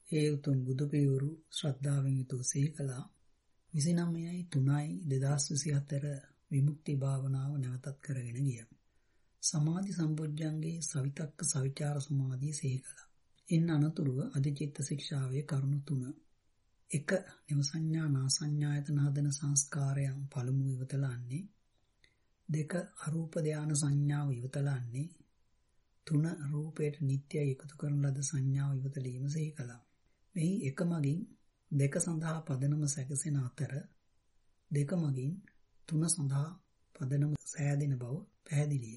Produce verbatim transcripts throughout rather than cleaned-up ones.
ඒ උතුම් බුදු පියවරු ශ්‍රද්ධාවෙන් යුතුව සිහි කළා. විසිනමයයි තුනයි දෙදහස් විසිහතර විමුක්ති භාවනාව නැවතත් කරගෙන ගියා. සමාධි සම්පොඥංගේ සවිතක්ක සවිචාර සමාධිය සිහි කළා. ඉන් අනතුරුව අධිචිත්ත ශික්ෂාවේ කරුණු තුන. එක නිවසඤ්ඤා නාසඤ්ඤායතන හදන සංස්කාරයන් පළමුව ඉවතලන්නේ. දෙක අරූප ධාන සංඥාව ඉවතලන්නේ. තුන රූපයට නිට්ටයයි එකතු කරන ලද සංඥාව ඉවතලීම සිහි කළා. මෙහි එක මගින් දෙක සඳහා පදනම සැකසෙන අතර දෙක මගින් තුන සඳහා පදනම සෑදෙන බව පැහැදිලිය.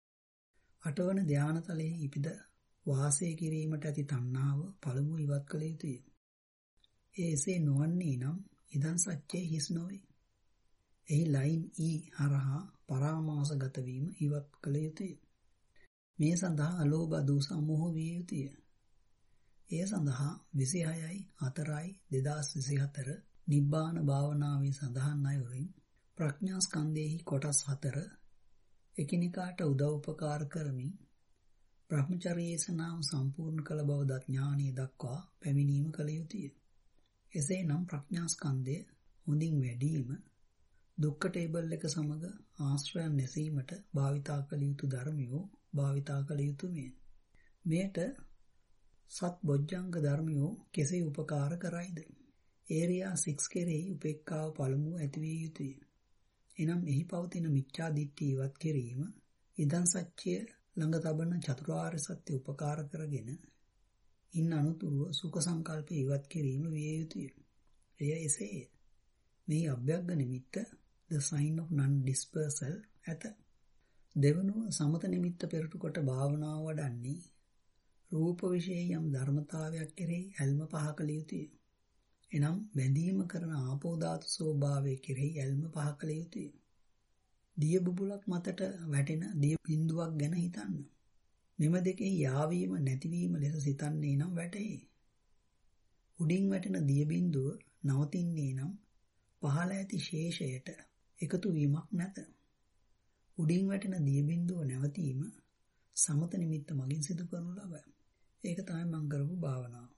අටවන ධානතලයේ ඉපිද වාසය කිරීමට ඇති තණ්හාව පළමුව ඉවත් කළ යුතුය. ඒ එසේ නොවන්නේ නම් ඉදන් සත්‍යයේ හිස් නොවේ. එහි ලයින් E හරහා පරාමාසගත වීම ඉවත් කළ යුතුය. මේ සඳහා අලෝභ දෝස මොහ විය යුතුය. එය සඳහා විසිහයයි හතරයි දෙදහස් විසිහතර නිබ්බාන භාවනාවේ සඳහන් අයුරින් ප්‍රඥා ස්කන්ධයෙහි කොටස් හතර එකිනෙකාට උදව් උපකාර කරමින් බ්‍රහ්මචර්යයේ සනාව සම්පූර්ණ කළ බව දත් ඥානිය දක්වා පැමිණීම කළ යුතුය. එසේනම් ප්‍රඥා ස්කන්ධය හොඳින් වැඩිම දුක්ඛ ටේබල් එක සමග ආශ්‍රයන් නැසීමට භාවිතා කළ යුතු ධර්මියෝ භාවිතා කළ යුතුය. මෙයට සත් බොජ්ජංග ධර්මියෝ කෙසේ උපකාර කරයිද? ඒරියා සික්ස් කෙරෙහි උපේක්ඛාව පළමුව ඇතිවිය යුතුය. එනම් එහි පවතින මිච්ඡා දිට්ඨිය ඉවත් කිරීම ඉදන් සත්‍ය ළඟ තබන චතුරාර්ය සත්‍ය උපකාර කරගෙන ඉන් අනුතුරුව සුඛ සංකල්ප ඉවත් කිරීම විය යුතුය. එය එසේය. මේ අභ්‍යග්ග නිමිත්ත the sign of non dispersal ඇත. දෙවනුව සමත නිමිත්ත පෙරටු කොට භාවනාව වඩන්නේ රූප විශේෂ යම් ධර්මතාවයක් කෙරෙහි ඇල්ම පහ කළ යුතුය. එනම් බැඳීම කරන ආපෝ ධාතු ස්වභාවය කෙරෙහි ඇල්ම පහ කළ යුතුය. දිය බුබුලක් මතට වැටෙන දිය බිඳුවක් ගැන හිතන්න. මෙම දෙකේ යාවීම නැතිවීම ලෙස සිතන්නේ නම් වැටේ. උඩින් වැටෙන දිය බිඳුව නවතින්නේ නම් පහළ ඇති ශේෂයට එකතු වීමක් නැත. උඩින් වැටෙන දිය බිඳුව නැවතීම සමත නිමිත්ත මගින් සිදු කරනු ලබයි. ඒක තමයි මම කරපු භාවනාව.